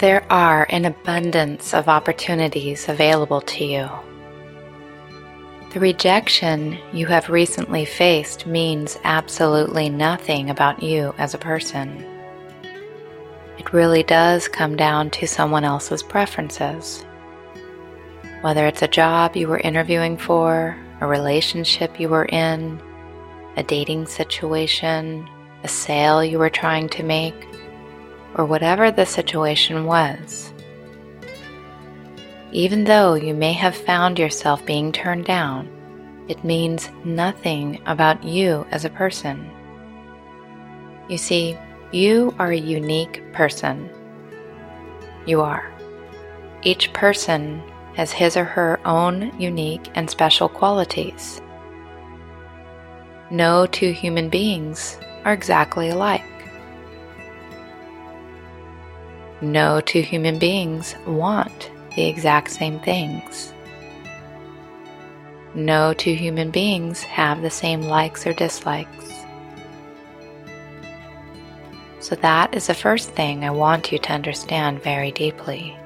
There are an abundance of opportunities available to you. The rejection you have recently faced means absolutely nothing about you as a person. It really does come down to someone else's preferences. Whether it's a job you were interviewing for, a relationship you were in, a dating situation, a sale you were trying to make, or whatever the situation was. Even though you may have found yourself being turned down, it means nothing about you as a person. You see, you are a unique person. You are. Each person has his or her own unique and special qualities. No two human beings are exactly alike. No two human beings want the exact same things. No two human beings have the same likes or dislikes. So that is the first thing I want you to understand very deeply.